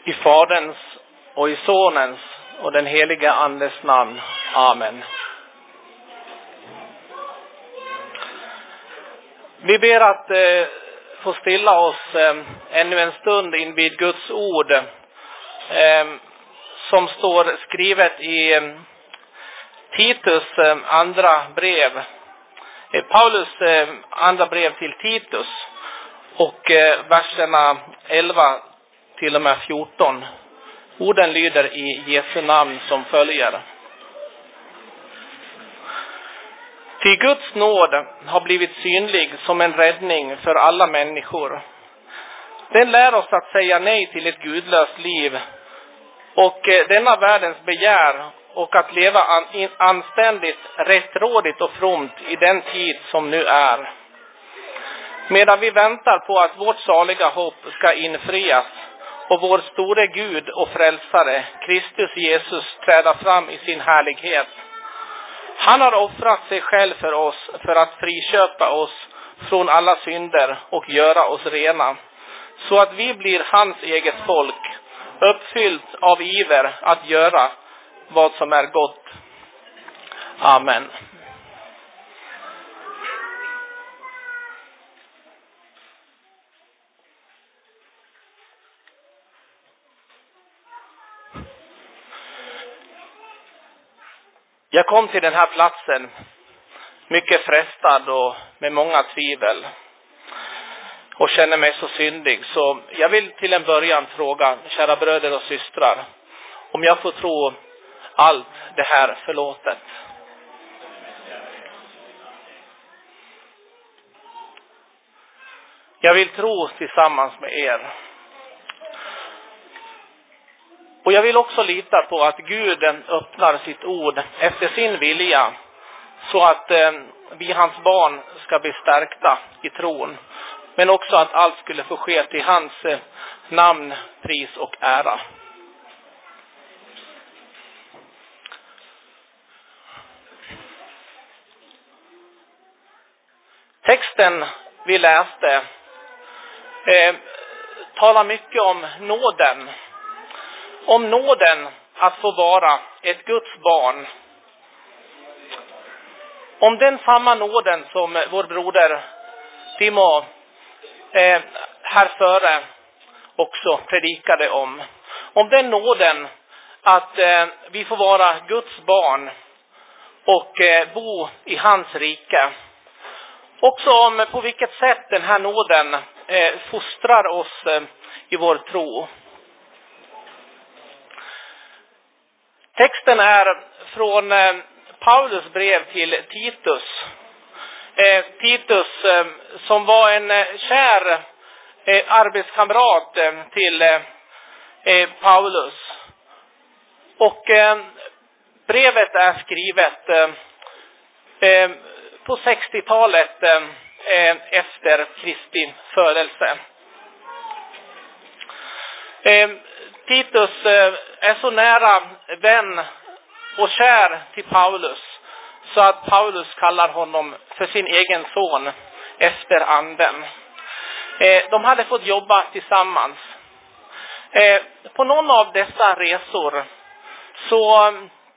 I Faderns och i Sonens och den heliga Andes namn. Amen. Vi ber att få stilla oss ännu en stund invid Guds ord som står skrivet i Titus andra brev. Paulus andra brev till Titus och verserna 11 till och med 14. Orden lyder i Jesu namn som följer. Ty Guds nåd har blivit synlig som en räddning för alla människor. Den lär oss att säga nej till ett gudlöst liv och denna världens begär och att leva anständigt, rättrådigt och fromt i den tid som nu är. Medan vi väntar på att vårt saliga hopp ska infrias och vår store Gud och frälsare, Kristus Jesus, träda fram i sin härlighet. Han har offrat sig själv för oss för att friköpa oss från alla synder och göra oss rena, så att vi blir hans eget folk, uppfyllt av iver att göra vad som är gott. Amen. Jag kom till den här platsen mycket frestad och med många tvivel och känner mig så syndig. Så jag vill till en början fråga, kära bröder och systrar, om jag får tro allt det här förlåtet. Jag vill tro tillsammans med er. Och jag vill också lita på att Gud öppnar sitt ord efter sin vilja, så att vi hans barn ska bli stärkta i tron. Men också att allt skulle få ske till hans namn, pris och ära. Texten vi läste talar mycket om nåden. Om nåden att få vara ett Guds barn. Om den samma nåden som vår broder Timo här före också predikade om. Om den nåden att vi får vara Guds barn och bo i hans rike. Också om på vilket sätt den här nåden fostrar oss i vår tro. Texten är från Paulus brev till Titus. Titus som var en kär arbetskamrat till Paulus. Och brevet är skrivet på 60-talet efter Kristi födelse. Titus är så nära vän och kär till Paulus så att Paulus kallar honom för sin egen son efter anden. De hade fått jobba tillsammans. På någon av dessa resor så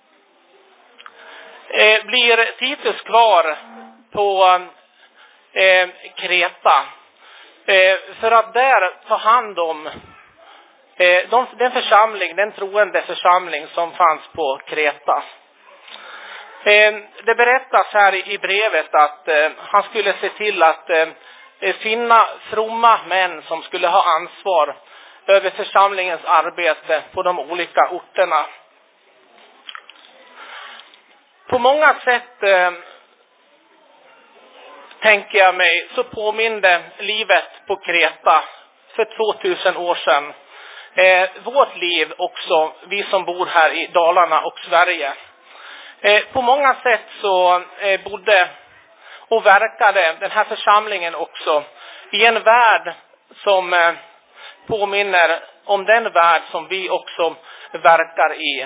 blir Titus kvar på Kreta för att där ta hand om den församling, den troende församling som fanns på Kreta. Det berättas här i brevet att han skulle se till att finna fromma män som skulle ha ansvar över församlingens arbete på de olika orterna. På många sätt tänker jag mig så påminde livet på Kreta för 2000 år sedan. Vårt liv också, vi som bor här i Dalarna och Sverige. På många sätt så bodde och verkade den här församlingen också i en värld som påminner om den värld som vi också verkar i.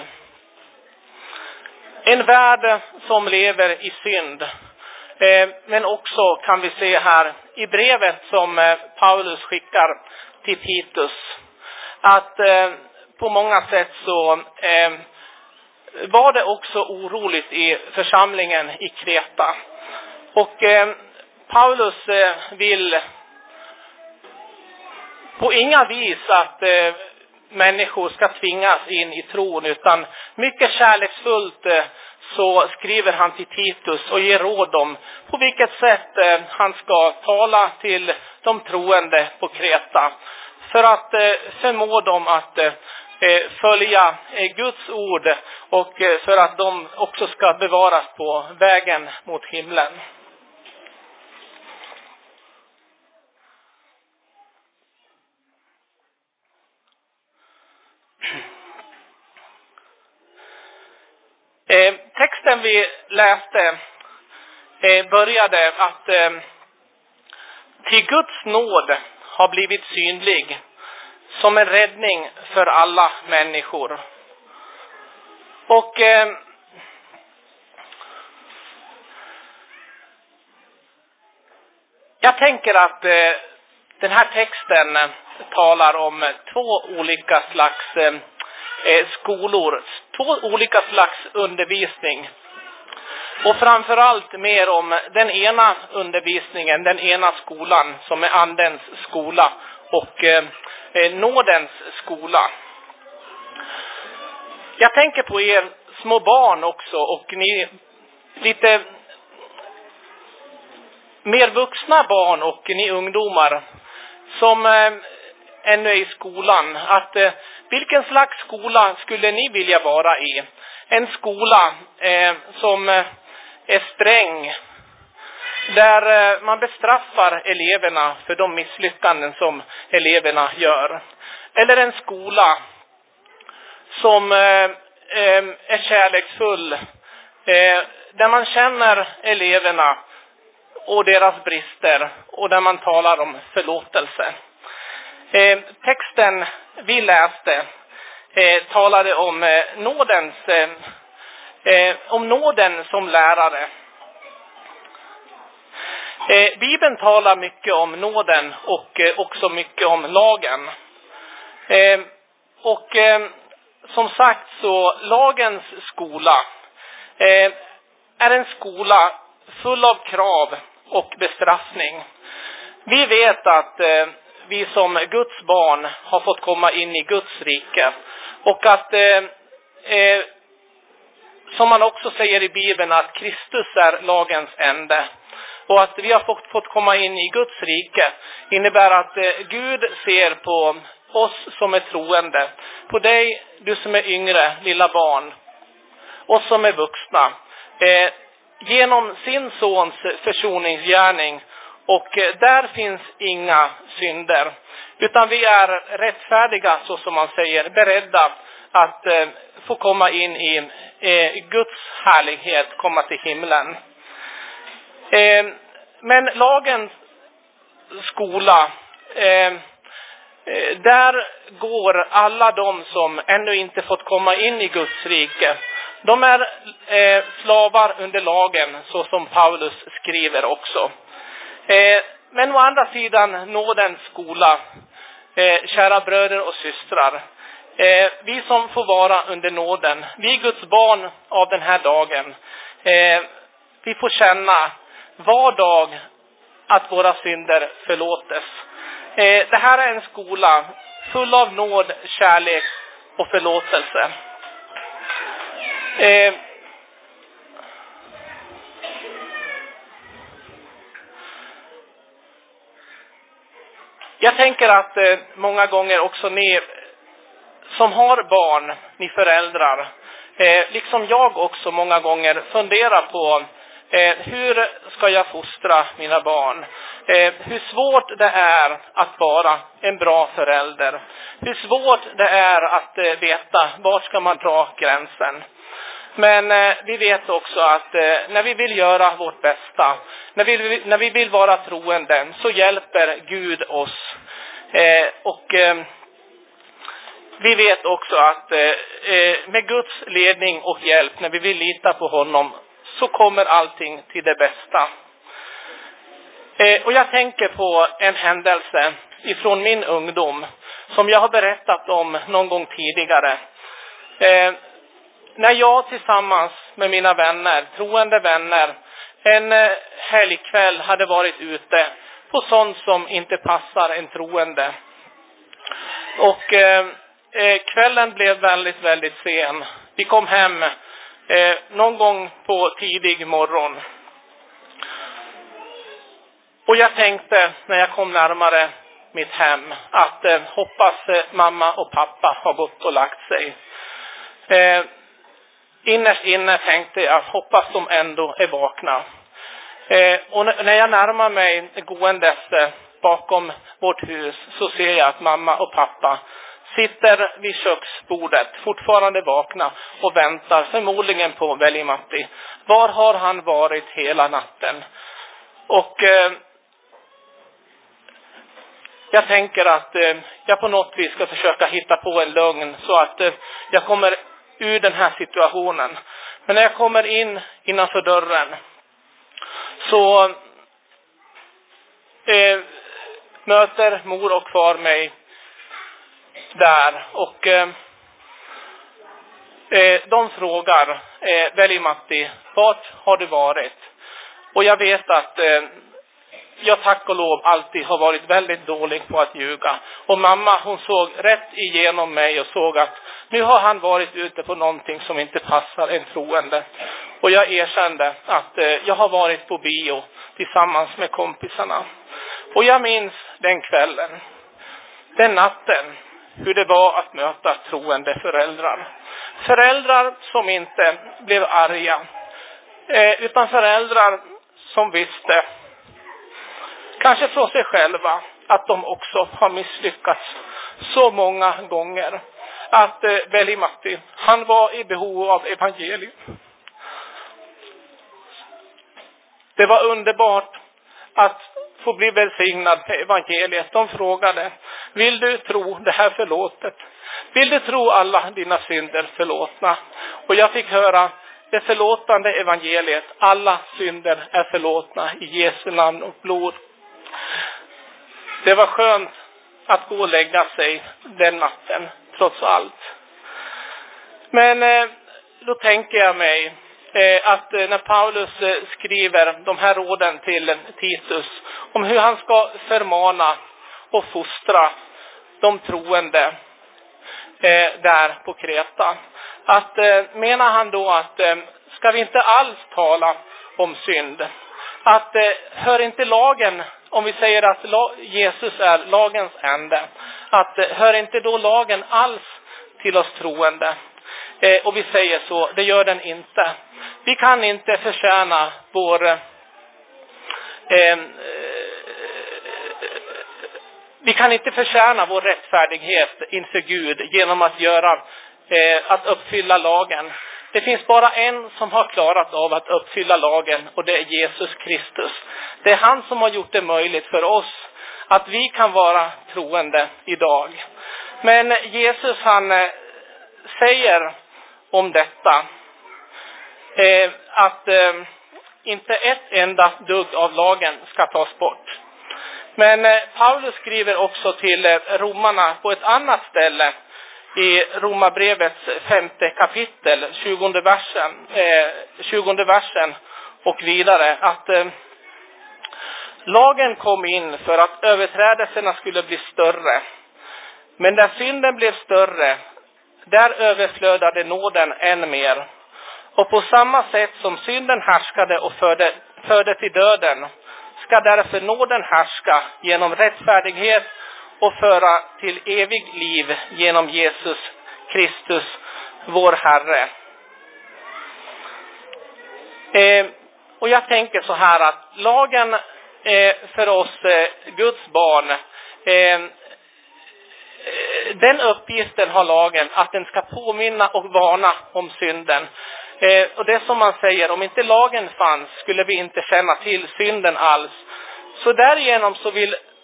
En värld som lever i synd. Men också kan vi se här i brevet som Paulus skickar till Titus att på många sätt så var det också oroligt i församlingen i Kreta. Och Paulus vill på inga vis att människor ska tvingas in i tron, utan mycket kärleksfullt så skriver han till Titus och ger råd om på vilket sätt han ska tala till de troende på Kreta för att förmå dem att följa Guds ord och för att de också ska bevaras på vägen mot himlen. Texten vi läste började att till Guds nåd har blivit synlig som en räddning för alla människor. Och jag tänker att den här texten talar om två olika slags skolor, två olika slags undervisning. Och framförallt mer om den ena undervisningen, den ena skolan som är andens skola och nådens skola. Jag tänker på er små barn också och ni lite mer vuxna barn och ni ungdomar som ännu är i skolan. Att vilken slags skola skulle ni vilja vara i? En skola som är sträng, där man bestraffar eleverna för de misslyckanden som eleverna gör. Eller en skola som är kärleksfull, där man känner eleverna och deras brister och där man talar om förlåtelse. Texten vi läste talade om nåden som lärare. Bibeln talar mycket om nåden och också mycket om lagen. Och som sagt så lagens skola är en skola full av krav och bestraffning. Vi vet att vi som Guds barn har fått komma in i Guds rike och att som man också säger i Bibeln att Kristus är lagens ände. Och att vi har fått komma in i Guds rike innebär att Gud ser på oss som är troende, på dig, du som är yngre, lilla barn, och som är vuxna, genom sin sons försoningsgärning. Och där finns inga synder, utan vi är rättfärdiga, så som man säger, beredda att få komma in i Guds härlighet, komma till himlen. Men lagens skola, där går alla de som ännu inte fått komma in i Guds rike. De är slavar under lagen, så som Paulus skriver också. Men å andra sidan nådens skola, kära bröder och systrar, vi som får vara under nåden, vi är Guds barn av den här dagen, vi får känna var dag att våra synder förlåtes. Det här är en skola full av nåd, kärlek och förlåtelse. Jag tänker att många gånger också ni som har barn, ni föräldrar, liksom jag också många gånger funderar på hur ska jag fostra mina barn? Hur svårt det är att vara en bra förälder. Hur svårt det är att veta var ska man dra gränsen. Men vi vet också att när vi vill göra vårt bästa, när vi vill vara troende, så hjälper Gud oss. Och vi vet också att med Guds ledning och hjälp, när vi vill lita på honom, så kommer allting till det bästa. Och jag tänker på en händelse ifrån min ungdom som jag har berättat om någon gång tidigare. När jag tillsammans med mina vänner, troende vänner, en helgkväll hade varit ute på sånt som inte passar en troende. Och kvällen blev väldigt, väldigt sen. Vi kom hem någon gång på tidig morgon. Och jag tänkte när jag kom närmare mitt hem att hoppas mamma och pappa har gått och lagt sig. Innerst inne tänkte jag, hoppas de ändå är vakna. Och när jag närmar mig gåendes bakom vårt hus så ser jag att mamma och pappa sitter vid köksbordet, fortfarande vakna och väntar förmodligen på Veli-Matti. Var har han varit hela natten? Och jag tänker att jag på något vis ska försöka hitta på en lögn så att jag kommer ur den här situationen. Men när jag kommer in innanför dörren så möter mor och far mig där. Och de frågar Veli-Matti, vart har du varit? Och jag vet att jag tack och lov alltid har varit väldigt dålig på att ljuga. Och mamma hon såg rätt igenom mig och såg att nu har han varit ute på någonting som inte passar en troende. Och jag erkände att jag har varit på bio tillsammans med kompisarna. Och jag minns den kvällen, den natten, hur det var att möta troende föräldrar. Föräldrar som inte blev arga, utan föräldrar som visste, kanske från sig själva, att de också har misslyckats så många gånger. Att Veli-Matti, han var i behov av evangeliet. Det var underbart att få bli välsignad med evangeliet. De frågade, vill du tro det här förlåtet? Vill du tro alla dina synder förlåtna? Och jag fick höra det förlåtande evangeliet. Alla synder är förlåtna i Jesu namn och blod. Det var skönt att gå och lägga sig den natten, trots allt. Men då tänker jag mig att när Paulus skriver de här råden till Titus om hur han ska förmana och fostra de troende där på Kreta. Att menar han då att ska vi inte alls tala om synd? Att hör inte lagen, om vi säger att Jesus är lagens ände, att hör inte då lagen alls till oss troende? Och vi säger så, det gör den inte. Vi kan inte förtjäna vår rättfärdighet inför Gud genom att att uppfylla lagen. Det finns bara en som har klarat av att uppfylla lagen, och det är Jesus Kristus. Det är han som har gjort det möjligt för oss att vi kan vara troende idag. Men Jesus han säger om detta att inte ett enda dugg av lagen ska tas bort. Men Paulus skriver också till romarna på ett annat ställe i Romarbrevets 5:e kapitel, 20:e versen och vidare, att lagen kom in för att överträdelserna skulle bli större. Men där synden blev större, där överflödade nåden än mer. Och på samma sätt som synden härskade och förde till döden, ska därför nåden härska genom rättfärdighet och föra till evig liv genom Jesus Kristus, vår Herre. Och jag tänker så här att lagen för oss Guds barn, den uppgiften har lagen att den ska påminna och varna om synden. Och det som man säger, om inte lagen fanns skulle vi inte känna till synden alls. Så därigenom så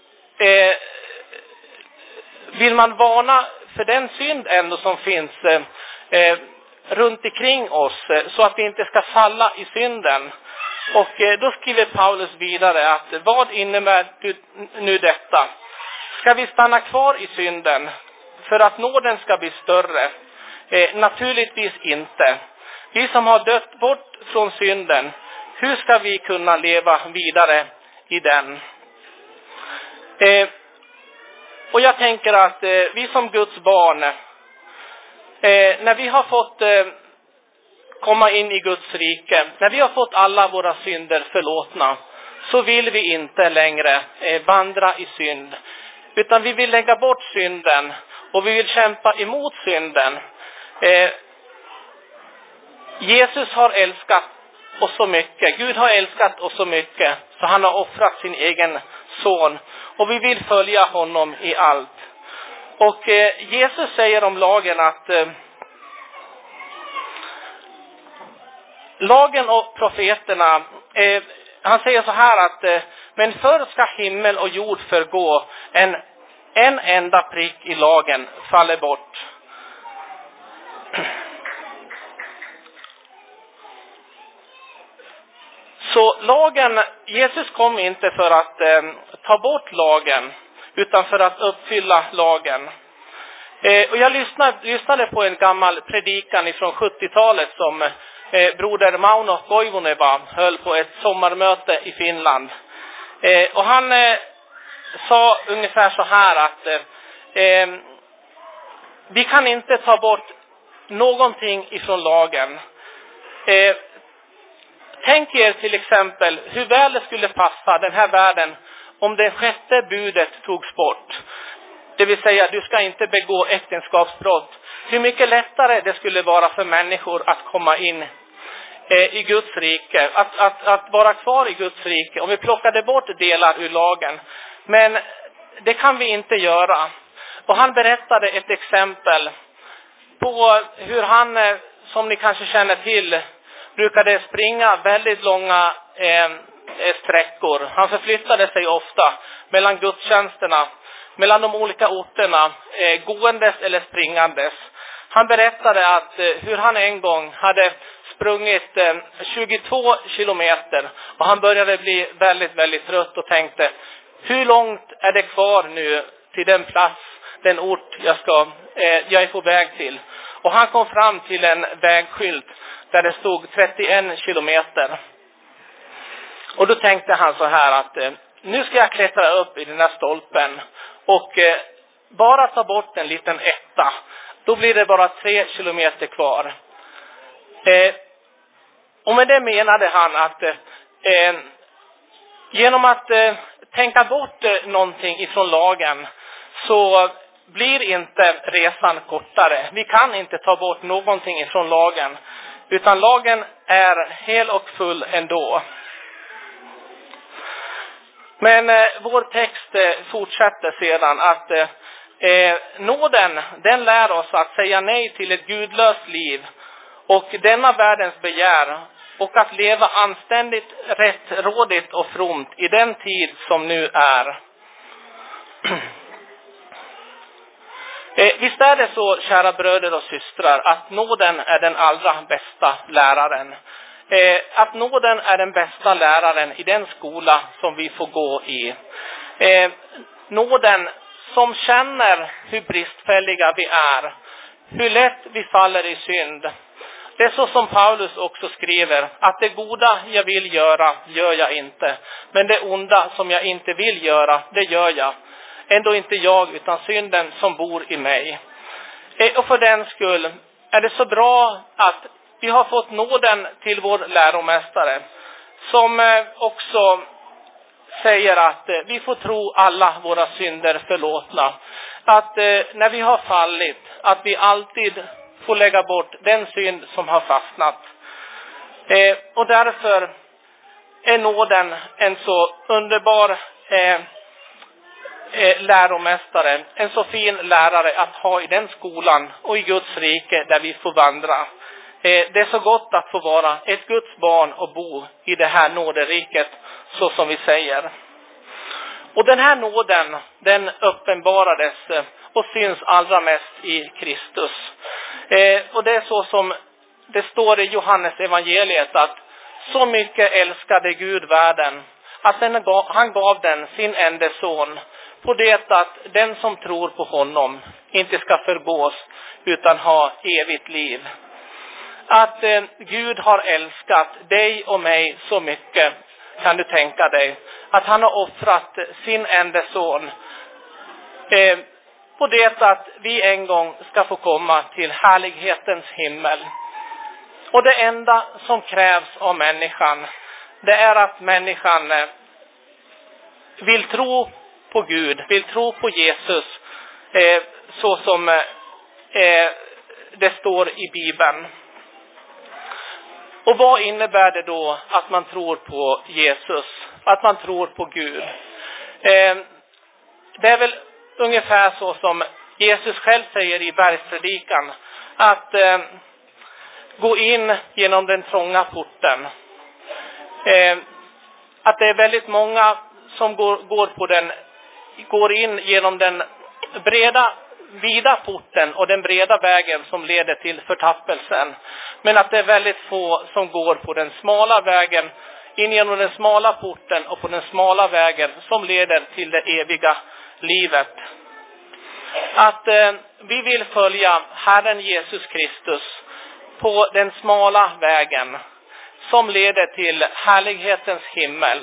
vill man varna för den synd ändå som finns runt omkring oss, så att vi inte ska falla i synden. Och då skriver Paulus vidare att vad innebär nu detta? Ska vi stanna kvar i synden för att nåden ska bli större? Naturligtvis inte. Vi som har dött bort från synden, hur ska vi kunna leva vidare i den? Och jag tänker att vi som Guds barn, när vi har fått komma in i Guds rike, när vi har fått alla våra synder förlåtna, så vill vi inte längre vandra i synd. Utan vi vill lägga bort synden och vi vill kämpa emot synden. Jesus har älskat oss så mycket. Gud har älskat oss så mycket så han har offrat sin egen son. Och vi vill följa honom i allt. Och Jesus säger om lagen att lagen och profeterna, han säger så här att men förr ska himmel och jord förgå, en enda prick i lagen faller bort. Så lagen, Jesus kom inte för att ta bort lagen, utan för att uppfylla lagen. Och jag lyssnade på en gammal predikan ifrån 70-talet som broder Mauno Koivuneva höll på ett sommarmöte i Finland. Och han sa ungefär så här att vi kan inte ta bort någonting ifrån lagen. Tänk er till exempel hur väl det skulle passa den här världen om det sjätte budet togs bort. Det vill säga, du ska inte begå äktenskapsbrott. Hur mycket lättare det skulle vara för människor att komma in i Guds rike. Att vara kvar i Guds rike. Om vi plockade bort delar ur lagen. Men det kan vi inte göra. Och han berättade ett exempel på hur han, som ni kanske känner till, brukade springa väldigt långa sträckor. Han förflyttade sig ofta mellan gudstjänsterna, mellan de olika orterna, gåendes eller springandes. Han berättade att hur han en gång hade sprungit 22 kilometer och han började bli väldigt, väldigt trött och tänkte, hur långt är det kvar nu till den plats, den ort jag är på väg till? Och han kom fram till en vägskylt där det stod 31 kilometer. Och då tänkte han så här att nu ska jag klättra upp i den här stolpen och bara ta bort en liten etta. Då blir det bara 3 kilometer kvar. Och med det menade han att genom att tänka bort någonting ifrån lagen så blir inte resan kortare. Vi kan inte ta bort någonting ifrån lagen, utan lagen är hel och full ändå. Men vår text fortsätter sedan att nåden, den lär oss att säga nej till ett gudlöst liv och denna världens begär och att leva anständigt, rättrådigt och fromt i den tid som nu är. Visst är det så, kära bröder och systrar, att nåden är den allra bästa läraren. Att nåden är den bästa läraren i den skola som vi får gå i. Nåden som känner hur bristfälliga vi är, hur lätt vi faller i synd. Det är så som Paulus också skriver, att det goda jag vill göra, gör jag inte. Men det onda som jag inte vill göra, det gör jag. Ändå inte jag, utan synden som bor i mig. Och för den skull är det så bra att vi har fått nåden till vår läromästare, som också säger att vi får tro alla våra synder förlåtna. Att när vi har fallit, att vi alltid får lägga bort den synd som har fastnat. Och därför är nåden en så underbar läromästare, en så fin lärare att ha i den skolan och i Guds rike där vi får vandra. Det är så gott att få vara ett Guds barn och bo i det här nåderiket, så som vi säger. Och den här nåden, den uppenbarades och syns allra mest i Kristus. Och det är så som det står i Johannes evangeliet, att så mycket älskade Gud världen att han gav den sin enda son, på det att den som tror på honom inte ska förgås utan ha evigt liv. Att Gud har älskat dig och mig så mycket, kan du tänka dig, att han har offrat sin enda son på det att vi en gång ska få komma till härlighetens himmel. Och det enda som krävs av människan, det är att människan vill tro på Gud, vill tro på Jesus, så som det står i Bibeln. Och vad innebär det då att man tror på Jesus, att man tror på Gud? Det är väl ungefär så som Jesus själv säger i bergspredikan, att gå in genom den trånga porten. Att det är väldigt många som går in genom den vida porten och den breda vägen som leder till förtappelsen. Men att det är väldigt få som går på den smala vägen, in genom den smala porten och på den smala vägen som leder till det eviga livet. Att vi vill följa Herren Jesus Kristus på den smala vägen som leder till härlighetens himmel.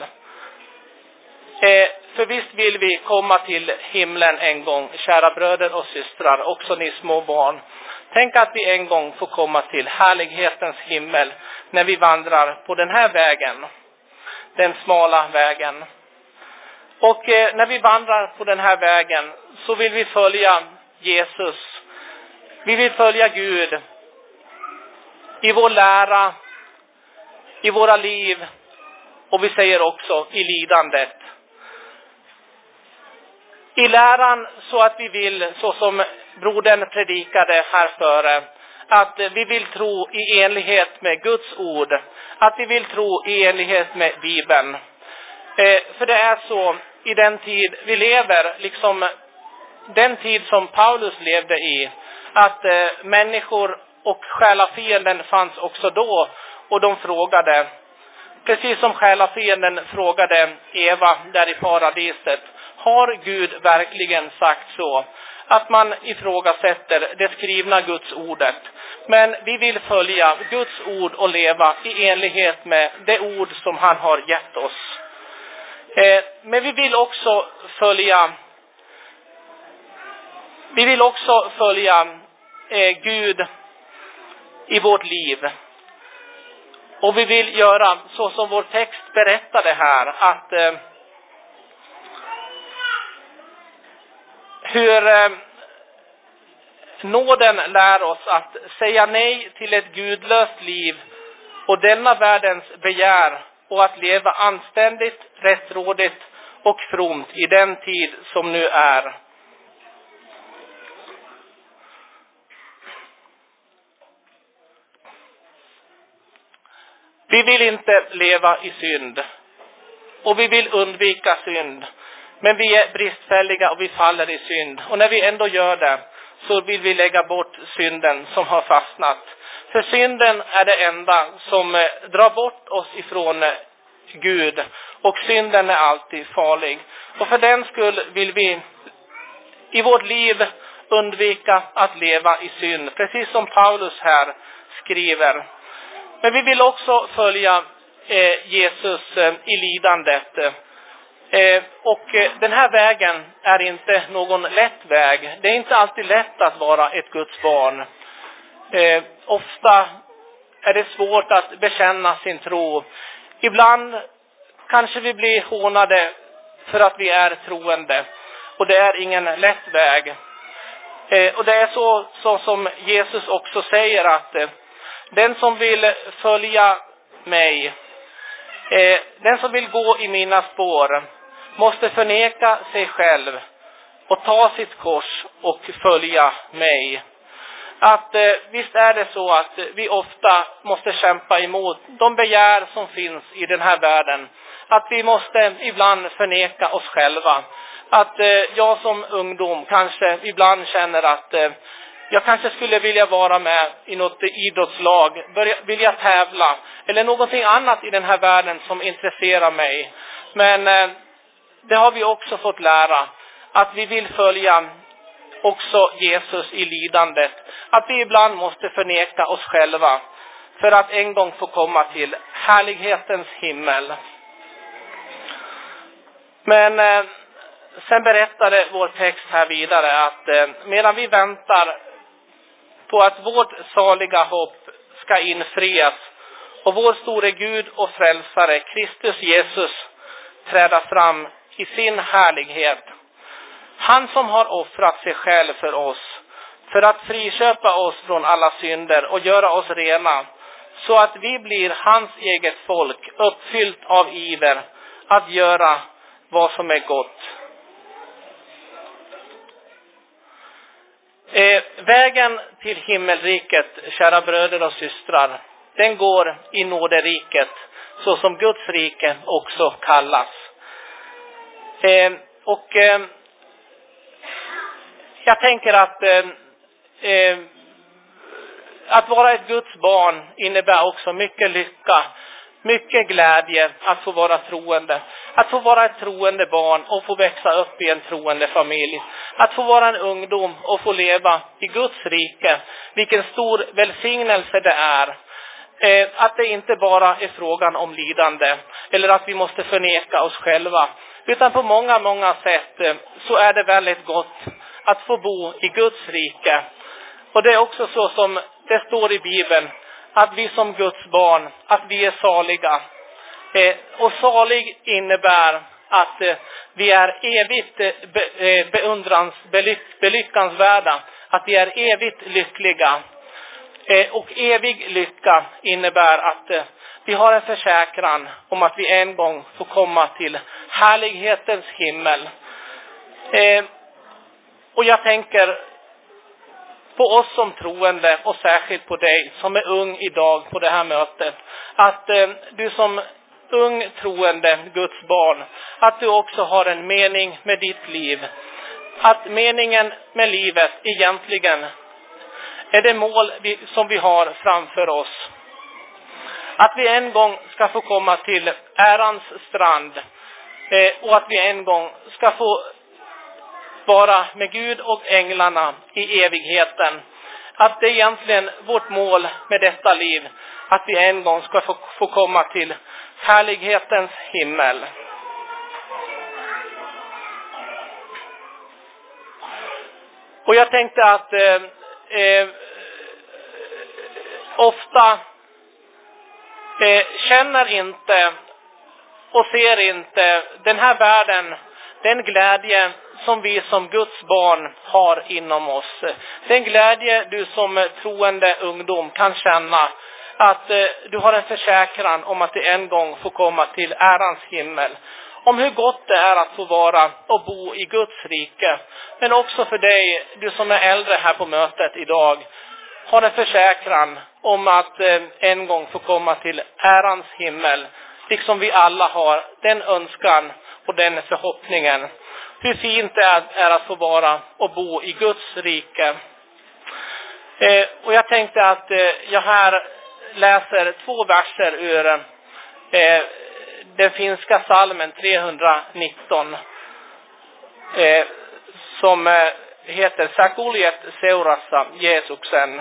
För visst vill vi komma till himlen en gång, kära bröder och systrar, också ni små barn. Tänk att vi en gång får komma till härlighetens himmel när vi vandrar på den här vägen, den smala vägen. Och när vi vandrar på den här vägen så vill vi följa Jesus. Vi vill följa Gud i vår lära, i våra liv, och vi säger också i lidandet. I läran så att vi vill, så som brodern predikade här före, att vi vill tro i enlighet med Guds ord. Att vi vill tro i enlighet med Bibeln. För det är så i den tid vi lever, liksom den tid som Paulus levde i, att människor och själafienden fanns också då, och de frågade, precis som själafienden frågade Eva där i paradiset, har Gud verkligen sagt så? Att man ifrågasätter det skrivna Guds ordet. Men vi vill följa Guds ord och leva i enlighet med det ord som han har gett oss. Men vi vill också följa Gud i vårt liv. Och vi vill göra så som vår text berättade här, att hur nåden lär oss att säga nej till ett gudlöst liv och denna världens begär, och att leva anständigt, rättrådigt och fromt i den tid som nu är. Vi vill inte leva i synd, och vi vill undvika synd. Men vi är bristfälliga och vi faller i synd. Och när vi ändå gör det, så vill vi lägga bort synden som har fastnat. För synden är det enda som drar bort oss ifrån Gud. Och synden är alltid farlig. Och för den skull vill vi i vårt liv undvika att leva i synd. Precis som Paulus här skriver. Men vi vill också följa Jesus i lidandet. Och den här vägen är inte någon lätt väg. Det är inte alltid lätt att vara ett Guds barn. Ofta är det svårt att bekänna sin tro. Ibland kanske vi blir hånade för att vi är troende. Och det är ingen lätt väg. Och det är så som Jesus också säger, att den som vill följa mig, den som vill gå i mina spår, måste förneka sig själv och ta sitt kors och följa mig. Att visst är det så att vi ofta måste kämpa emot de begär som finns i den här världen. Att vi måste ibland förneka oss själva. Att jag som ungdom kanske ibland känner att jag kanske skulle vilja vara med i något idrottslag, vilja tävla eller någonting annat i den här världen som intresserar mig. Men det har vi också fått lära, att vi vill följa också Jesus i lidandet. Att vi ibland måste förneka oss själva för att en gång få komma till härlighetens himmel. Men sen berättade vår text här vidare att medan vi väntar på att vårt saliga hopp ska infrias och vår store Gud och frälsare Kristus Jesus träda fram i sin härlighet. Han som har offrat sig själv för oss, för att friköpa oss från alla synder och göra oss rena, så att vi blir hans eget folk, uppfyllt av iver att göra vad som är gott. Vägen till himmelriket, kära bröder och systrar, den går i nåderiket, så som Guds rike också kallas. Jag tänker att vara ett Guds barn innebär också mycket lycka, mycket glädje att få vara troende. Att få vara ett troende barn och få växa upp i en troende familj. Att få vara en ungdom och få leva i Guds rike. Vilken stor välsignelse det är. Att det inte bara är frågan om lidande eller att vi måste förneka oss själva. Utan på många, många sätt så är det väldigt gott att få bo i Guds rike. Och det är också så som det står i Bibeln, att vi som Guds barn, att vi är saliga. Och salig innebär att vi är evigt belyckansvärda, att vi är evigt lyckliga. Och evig lycka innebär att vi har en försäkran om att vi en gång får komma till härlighetens himmel. Och jag tänker på oss som troende och särskilt på dig som är ung idag på det här mötet. Att du som ung troende Guds barn, att du också har en mening med ditt liv. Att meningen med livet egentligen är det mål som vi har framför oss. Att vi en gång ska få komma till ärans strand. Och att vi en gång ska få vara med Gud och änglarna i evigheten. Att det är egentligen vårt mål med detta liv. Att vi en gång ska få komma till härlighetens himmel. Och jag tänkte att ofta känner inte och ser inte den här världen den glädje som vi som Guds barn har inom oss. Den glädje du som troende ungdom kan känna, att du har en försäkran om att du en gång får komma till ärans himmel. Om hur gott det är att få vara och bo i Guds rike. Men också för dig, du som är äldre här på mötet idag, har en försäkran om att en gång få komma till ärans himmel. Liksom vi alla har den önskan och den förhoppningen. Hur fint det är att få vara och bo i Guds rike. Och jag tänkte att jag här läser 2 verser ur den finska psalmen 319. Som heter Sä kuljet seurassa Jeesuksen.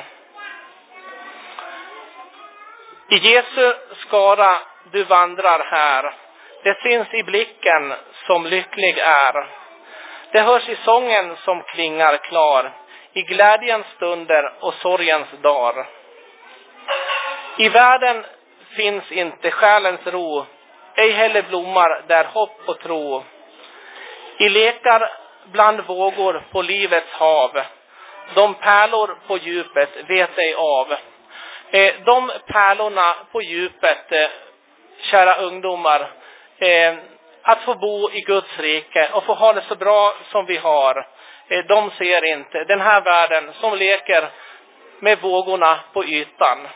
I Jesu skara du vandrar här. Det syns i blicken som lycklig är. Det hörs i sången som klingar klar. I glädjens stunder och sorgens dagar. I världen finns inte själens ro. Ej heller blommar där hopp och tro. I lekar bland vågor på livets hav. De pärlor på djupet vet ej av. De pärlorna på djupet, kära ungdomar, att få bo i Guds rike och få ha det så bra som vi har. De ser inte den här världen som leker med vågorna på ytan.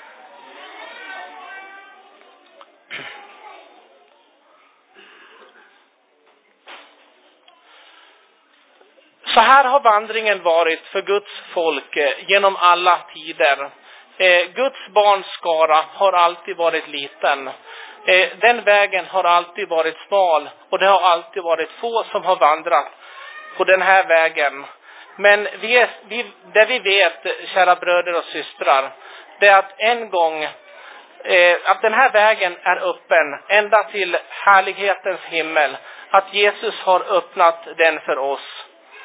Så här har vandringen varit för Guds folk genom alla tider. Guds barns skara har alltid varit liten. Den vägen har alltid varit smal och det har alltid varit få som har vandrat på den här vägen. Men det vi vet, kära bröder och systrar, det är att en gång att den här vägen är öppen ända till härlighetens himmel. Att Jesus har öppnat den för oss.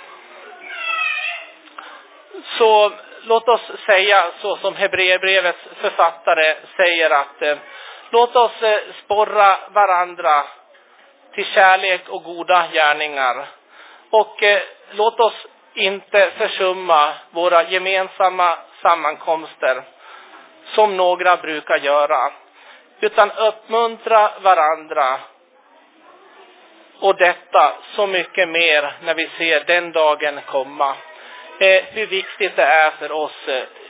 Så låt oss säga så som Hebreerbrevets författare säger, att låt oss sporra varandra till kärlek och goda gärningar. Och låt oss inte försumma våra gemensamma sammankomster som några brukar göra, utan uppmuntra varandra. Och detta så mycket mer när vi ser den dagen komma. Hur viktigt det är för oss,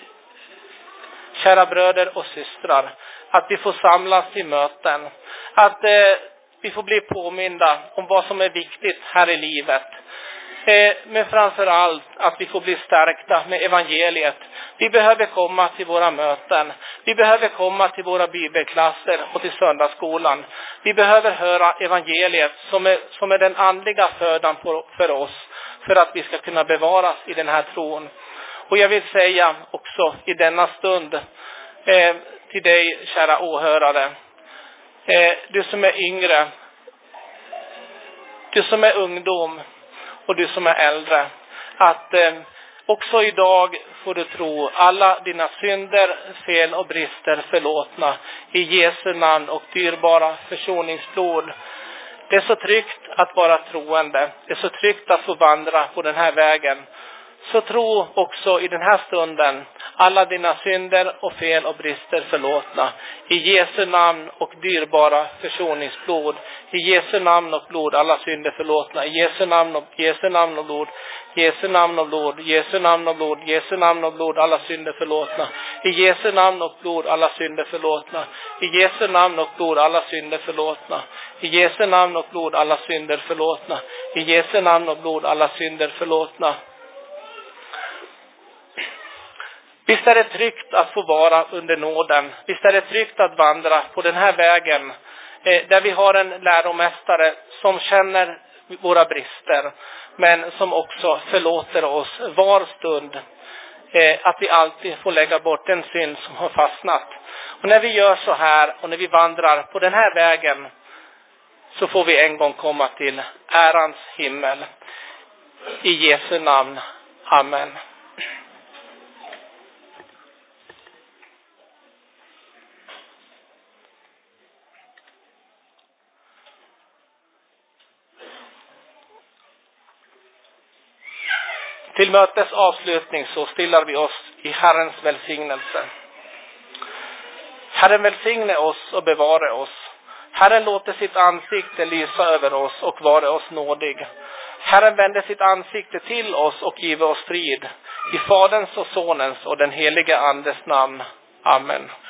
kära bröder och systrar, att vi får samlas i möten. Att vi får bli påminda om vad som är viktigt här i livet. Men framförallt att vi får bli stärkta med evangeliet. Vi behöver komma till våra möten. Vi behöver komma till våra bibelklasser och till söndagsskolan. Vi behöver höra evangeliet som är den andliga födan för oss, för att vi ska kunna bevaras i den här tron. Och jag vill säga också i denna stund till dig, kära åhörare, du som är yngre, du som är ungdom och du som är äldre, att också idag får du tro alla dina synder, fel och brister förlåtna i Jesu namn och dyrbara försoningsblod. Det är så tryggt att vara troende. Det är så tryggt att få vandra på den här vägen. Så tro också i den här stunden alla dina synder och fel och brister förlåtna i Jesu namn och dyrbara försoningsblod. I Jesu namn och blod alla synder förlåtna. I Jesu namn och blod. Jesu namn och blod. Jesu namn och blod. Jesu namn och blod alla synder förlåtna. I Jesu namn och blod alla synder förlåtna. I Jesu namn och blod alla synder förlåtna. I Jesu namn och blod alla synder förlåtna. I Jesu namn och blod alla synder förlåtna. Visst är det tryggt att få vara under nåden. Visst är det tryggt att vandra på den här vägen där vi har en läromästare som känner våra brister, men som också förlåter oss var stund. Att vi alltid får lägga bort den synd som har fastnat. Och när vi gör så här och när vi vandrar på den här vägen, så får vi en gång komma till ärans himmel. I Jesu namn. Amen. Till mötets avslutning så stillar vi oss i Herrens välsignelse. Herren välsigne oss och bevara oss. Herren låter sitt ansikte lysa över oss och vara oss nådig. Herren vänder sitt ansikte till oss och giver oss frid. I Faderns och Sonens och den helige Andes namn. Amen.